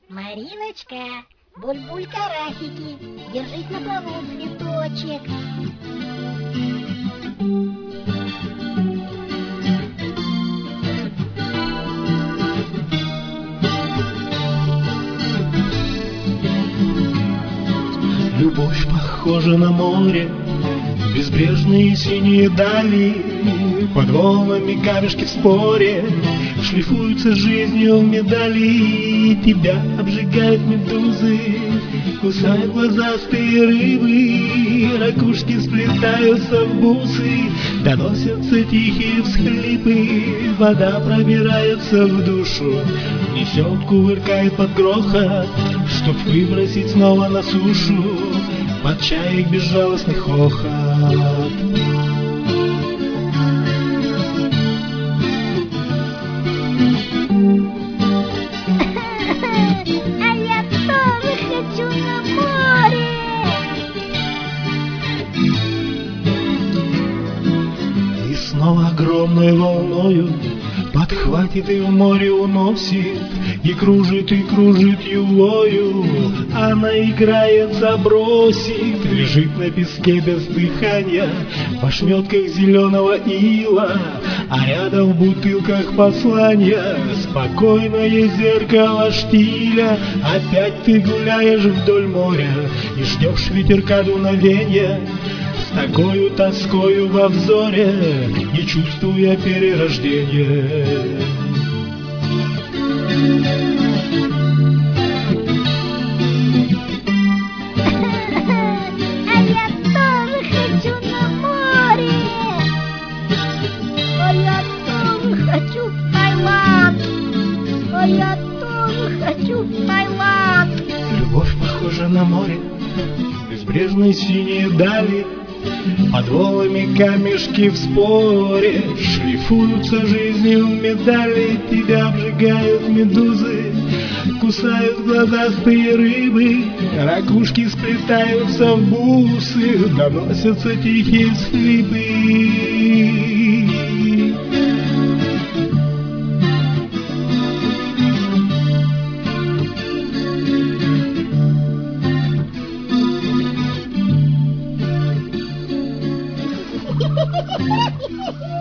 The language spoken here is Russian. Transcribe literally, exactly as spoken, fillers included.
Мариночка, буль-буль-карасики, держись на плаву, цветочек. Любовь похожа на море, безбрежные синие дали, под волнами камешки в споре шлифуются жизнью медали. Тебя обжигают медузы, кусают глазастые рыбы, ракушки сплетаются в бусы, доносятся тихие всхлипы. Вода пробирается в душу, несет, кувыркает под грохот, чтоб выбросить снова на сушу под чаек безжалостный хохот. А я тоже хочу на море. И снова огромной волною подхватит и в море уносит, и кружит, и кружит юлою. Она играет, забросит, лежит на песке без дыхания, в ошметках зеленого ила, а рядом в бутылках послания. Спокойное зеркало штиля, опять ты гуляешь вдоль моря и ждешь ветерка дуновенья, с такою тоскою во взоре и чувствуя перерождение. А я тоже хочу на море. А я тоже хочу в Таиланд. А я тоже хочу в Таиланд. Любовь похожа на море, безбрежные синие дали, под волнами камешки в споре шлифуются жизнью медали. Тебя обжигают медузы, кусают глазастые рыбы, ракушки сплетаются в бусы, доносятся тихие всхлипы. Ha ha ha ha!